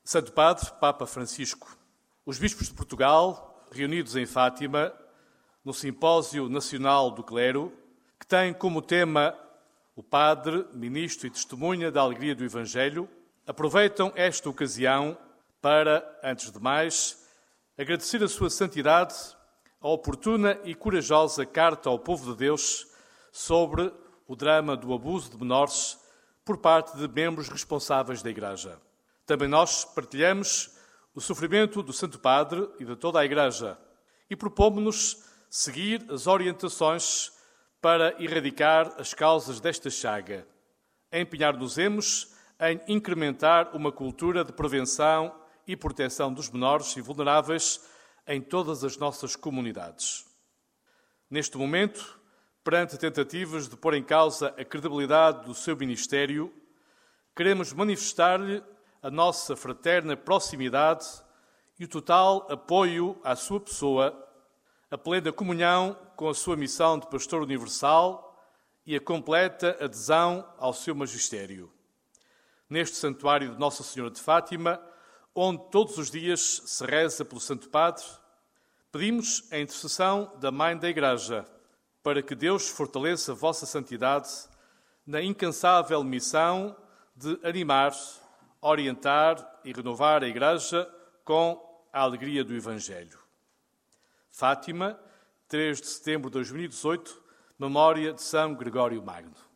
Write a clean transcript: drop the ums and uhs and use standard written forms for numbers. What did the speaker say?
Santo Padre, Papa Francisco, os bispos de Portugal, reunidos em Fátima, no Simpósio Nacional do Clero, que tem como tema o Padre, Ministro e Testemunha da Alegria do Evangelho, aproveitam esta ocasião para, antes de mais, agradecer a sua santidade a oportuna e corajosa carta ao povo de Deus sobre o drama do abuso de menores por parte de membros responsáveis da Igreja. Também nós partilhamos o sofrimento do Santo Padre e de toda a Igreja e propomos-nos seguir as orientações para erradicar as causas desta chaga. Empenhar-nos-emos em incrementar uma cultura de prevenção e proteção dos menores e vulneráveis em todas as nossas comunidades. Neste momento, perante tentativas de pôr em causa a credibilidade do seu ministério, queremos manifestar-lhe a nossa fraterna proximidade e o total apoio à sua pessoa, a plena comunhão com a sua missão de pastor universal e a completa adesão ao seu magistério. Neste santuário de Nossa Senhora de Fátima, onde todos os dias se reza pelo Santo Padre, pedimos a intercessão da Mãe da Igreja para que Deus fortaleça a vossa santidade na incansável missão de animar, orientar e renovar a Igreja com a alegria do Evangelho. Fátima, 3 de setembro de 2018, memória de São Gregório Magno.